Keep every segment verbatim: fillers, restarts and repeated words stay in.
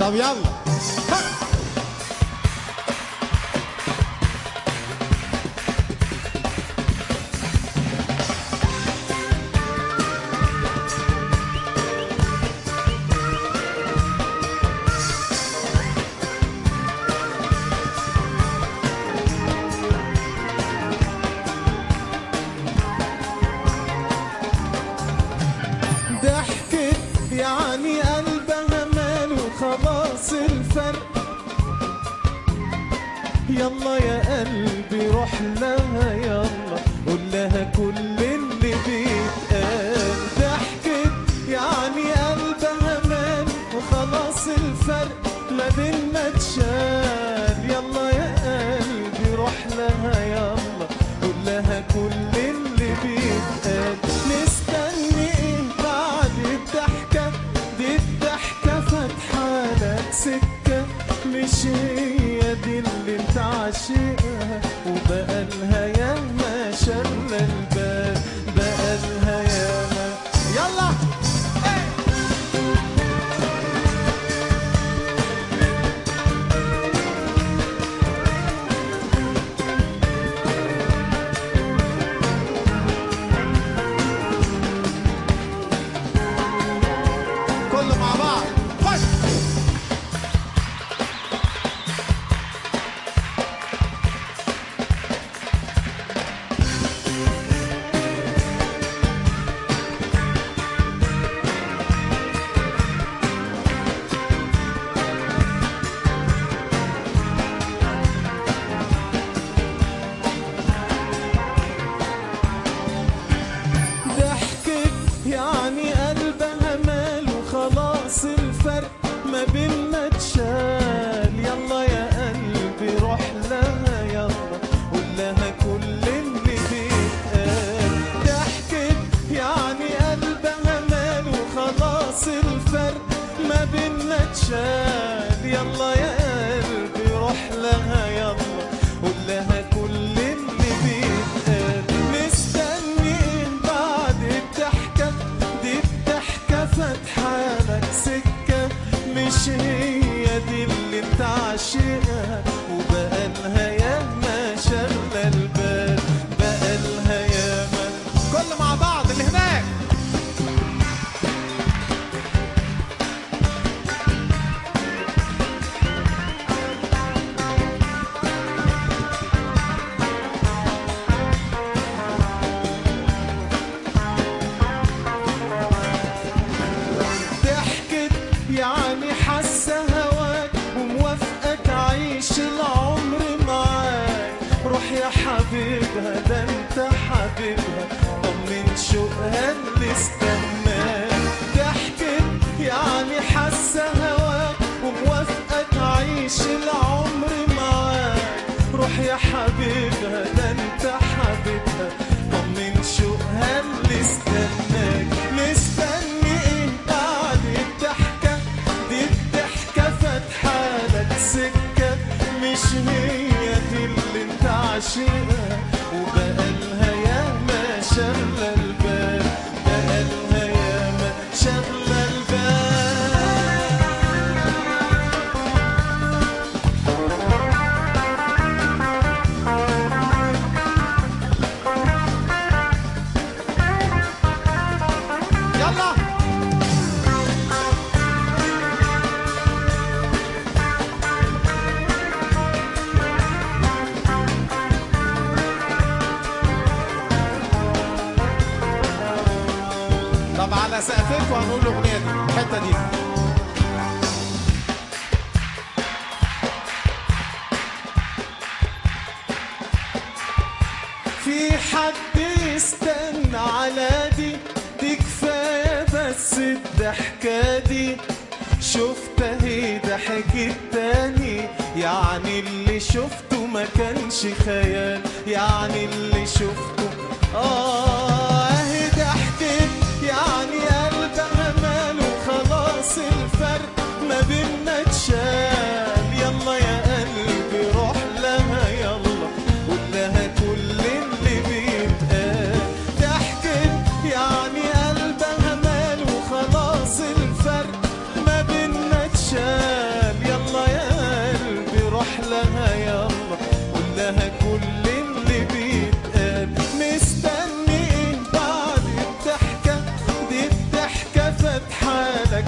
طب يلا ضحكت يعني قلبها ماله خلاص الفرق. يلا يا قلبي روح لها يلا قول لها كل اللي بيتقال. ضحكت يعني قلبها ماله وخلاص الفرق ما بينا اتشال. يلا يا قلبي روح لها يلا قول لها كل اللي بيتقال. مستني ايه بعد الضحكة دي؟ الضحكة فاتحة لك سكة مش هي دي اللي انت عاشقها. وبقالها ياما شغلة البال بقالها ياما. يلا كله مع بعض خش. ضحكت يعني قلبها ماله خلاص الفرق ما بينا اتشال. يلا يا قلبي روح لها يلا قول لها كل اللي بيتقال. ضحكت يعني قلبها ماله خلاص الفرق ما بينا اتشال. يلا يا قلبي روح لها يلا قول لها كل اللي بيتقال. مستني ايه بعد الضحكة دي؟ الضحكة فاتحة لك سكة مش هي دي اللي انت عاشقها. وبقالها ياما شغلة البال بقالها ياما. كله مع بعض اللي هناك. ضحكت يعني حاسة هواك وموافقة تعيش العمر معاك. روح يا حبيبها ده انت حبيبها طمن شوقها اللي استناك. ضحكت يعني حاسة هواك وموافقة تعيش العمر معاك. روح يا حبيبها ده انت حبيبها طمن شوقها اللي استناك. مستني ايه بعد الضحكة دي؟ الضحكة فاتحة لك سكة مش هي دي اللي انت عاشقها. وبقالها ياما شغلة البال بقالها ياما شغلة البال. يلا طب على سقفكم هنقول الاغنيه دي الحته دي. في حد يستنى على دي؟ دي كفاية بس الضحكة دي. شفت اهي ضحكت تاني يعني اللي شفته ما كانش خيال. يعني اللي شفته اه اهي ضحكت يعني قلبها ماله خلاص الفرق ما بينا اتشال. يلا يا قلبي روح لها يلا قول لها كل اللي بيتقال. ضحكت يعني قلبها ماله خلاص الفرق ما بينا اتشال.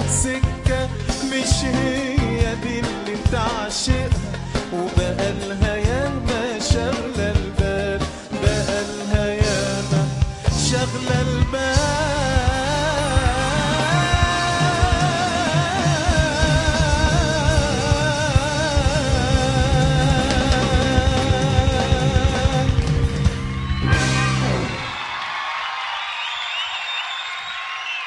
سكة مش هي دي اللي انت عاشقها، وبقالها ياما شغلة البال، بقالها ياما شغلة البال.